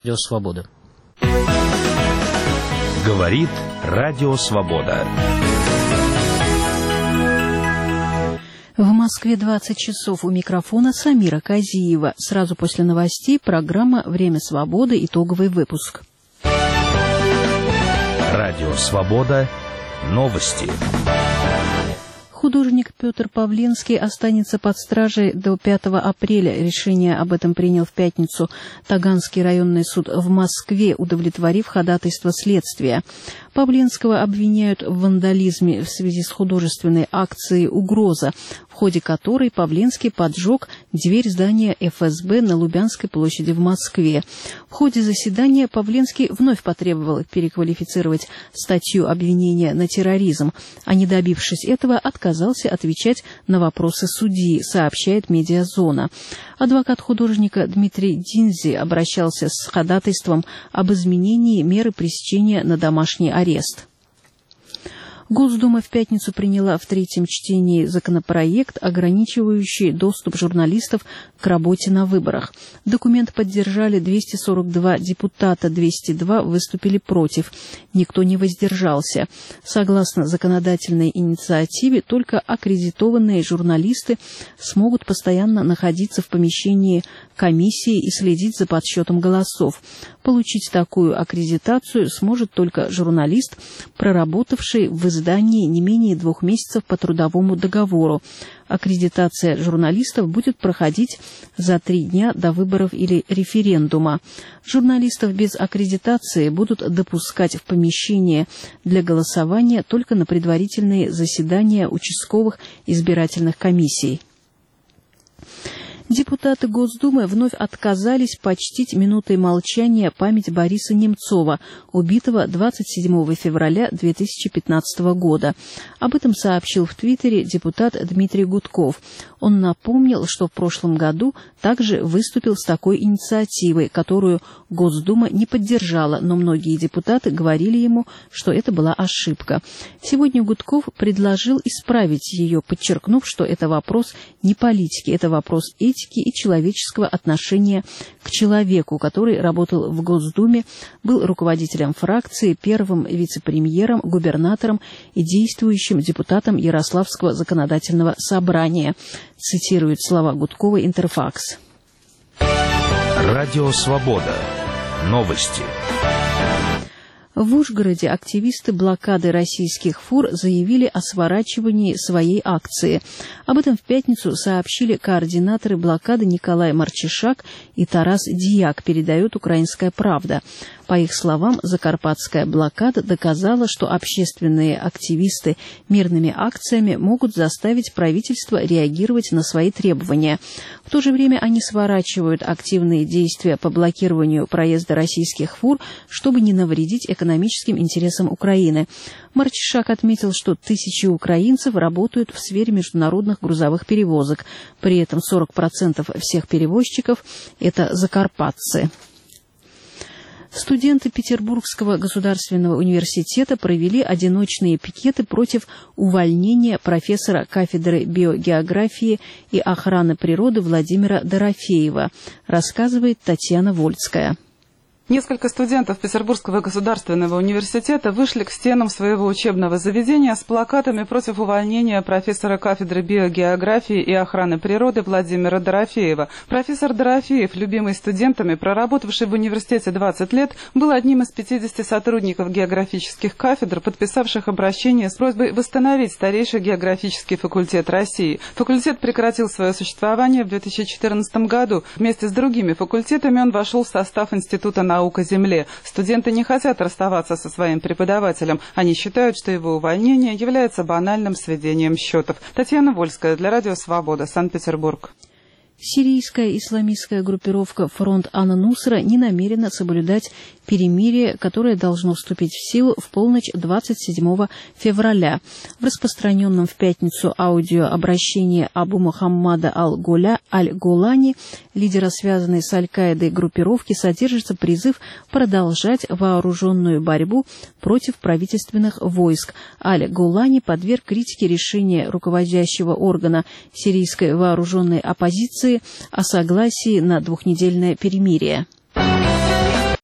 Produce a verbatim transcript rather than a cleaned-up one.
Радио Свобода. Говорит Радио Свобода. В Москве двадцать часов. У микрофона Самира Казиева. Сразу после новостей программа «Время свободы». Итоговый выпуск. Радио Свобода. Новости. Художник Петр Павленский останется под стражей до пятого апреля. Решение об этом принял в пятницу Таганский районный суд в Москве, удовлетворив ходатайство следствия. Павленского обвиняют в вандализме в связи с художественной акцией «Угроза», в ходе которой Павленский поджег дверь здания эф эс бэ на Лубянской площади в Москве. В ходе заседания Павленский вновь потребовал переквалифицировать статью обвинения на терроризм, а не добившись этого, отказался отвечать на вопросы судьи, сообщает «Медиазона». Адвокат художника Дмитрий Динзи обращался с ходатайством об изменении меры пресечения на домашний арест. Госдума в пятницу приняла в третьем чтении законопроект, ограничивающий доступ журналистов к работе на выборах. Документ поддержали двести сорок два депутата, двести два выступили против. Никто не воздержался. Согласно законодательной инициативе, только аккредитованные журналисты смогут постоянно находиться в помещении комиссии и следить за подсчетом голосов. Получить такую аккредитацию сможет только журналист, проработавший в издании не менее двух месяцев по трудовому договору. Аккредитация журналистов будет проходить за три дня до выборов или референдума. Журналистов без аккредитации будут допускать в помещение для голосования только на предварительные заседания участковых избирательных комиссий. Депутаты Госдумы вновь отказались почтить минутой молчания память Бориса Немцова, убитого двадцать седьмого февраля две тысячи пятнадцатого года. Об этом сообщил в Твиттере депутат Дмитрий Гудков. Он напомнил, что в прошлом году также выступил с такой инициативой, которую Госдума не поддержала, но многие депутаты говорили ему, что это была ошибка. Сегодня Гудков предложил исправить ее, подчеркнув, что это вопрос не политики, это вопрос этики и человеческого отношения к человеку, который работал в Госдуме, был руководителем фракции, первым вице-премьером, губернатором и действующим депутатом Ярославского законодательного собрания, цитирует слова Гудкова Интерфакс. Радио Свобода. Новости. В Ужгороде активисты блокады российских фур заявили о сворачивании своей акции. Об этом в пятницу сообщили координаторы блокады Николай Марчишак и Тарас Дияк, передает «Украинская правда». По их словам, закарпатская блокада доказала, что общественные активисты мирными акциями могут заставить правительство реагировать на свои требования. В то же время они сворачивают активные действия по блокированию проезда российских фур, чтобы не навредить экономическим интересам Украины. Марчишак отметил, что тысячи украинцев работают в сфере международных грузовых перевозок. При этом сорок процентов всех перевозчиков – это закарпатцы. Студенты Петербургского государственного университета провели одиночные пикеты против увольнения профессора кафедры биогеографии и охраны природы Владимира Дорофеева, рассказывает Татьяна Вольская. Несколько студентов Петербургского государственного университета вышли к стенам своего учебного заведения с плакатами против увольнения профессора кафедры биогеографии и охраны природы Владимира Дорофеева. Профессор Дорофеев, любимый студентами, проработавший в университете двадцать лет, был одним из пятидесяти сотрудников географических кафедр, подписавших обращение с просьбой восстановить старейший географический факультет России. Факультет прекратил свое существование в две тысячи четырнадцатом году. Вместе с другими факультетами он вошел в состав Института наук о земле. Студенты не хотят расставаться со своим преподавателем. Они считают, что его увольнение является банальным сведением счетов. Татьяна Вольская для Радио Свобода, Санкт-Петербург. Сирийская исламистская группировка «Фронт Ан-Нусра» не намерена соблюдать перемирие, которое должно вступить в силу в полночь двадцать седьмого февраля. В распространенном в пятницу аудиообращении Абу Мухаммада Аль-Гуля Аль-Гулани, лидера связанной с Аль-Каидой группировки, содержится призыв продолжать вооруженную борьбу против правительственных войск. Аль-Гулани подверг критике решения руководящего органа сирийской вооруженной оппозиции о согласии на двухнедельное перемирие.